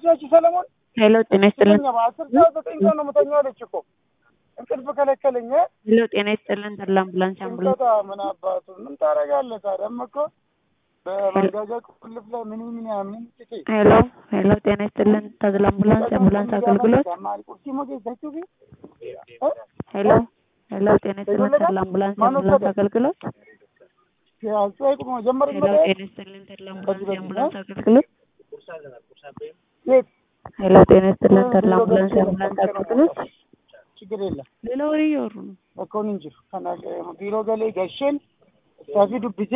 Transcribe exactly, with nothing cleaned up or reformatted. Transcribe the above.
ያቺ ሰለሞን ሄሎ ጤና ይስጥልን አስር ሰዓት ዘጠኝ ሰዓት ነው የምተኛው አለች እኮ እንቅልፍ ከለከለኝ። ሄሎ ጤና ይስጥልን ተድላ አምቡላንስ አምቡላንስ ምን አባቱ ምን ታረጋለህ ታዲያ እኮ በመንጋጋ ቁልፍ ላይ ምን ምን ያምን ጥቂ ሄሎ ሄሎ ጤና ይስጥልን ተድላ አምቡላንስ አምቡላንስ አገልግሎት ሄሎ ሄሎ ጤና ይስጥልን ተድላ አምቡላንስ አምቡላንስ አገልግሎት ያልጠይቁ ጀመር ሄሎ ጤና ይስጥልን ተድላ አምቡላንስ አምቡላንስ አገልግሎት ሄሎ ጤና ይስጥልን ተድላ አምቡላንስ አምቡላንስ አገልግሎት ችግር የለም ሌላ ወሬ እያወሩ ነው እኮ እንጂ ከና ቢሮ ገሌ ገሸን ታፊ ዱብ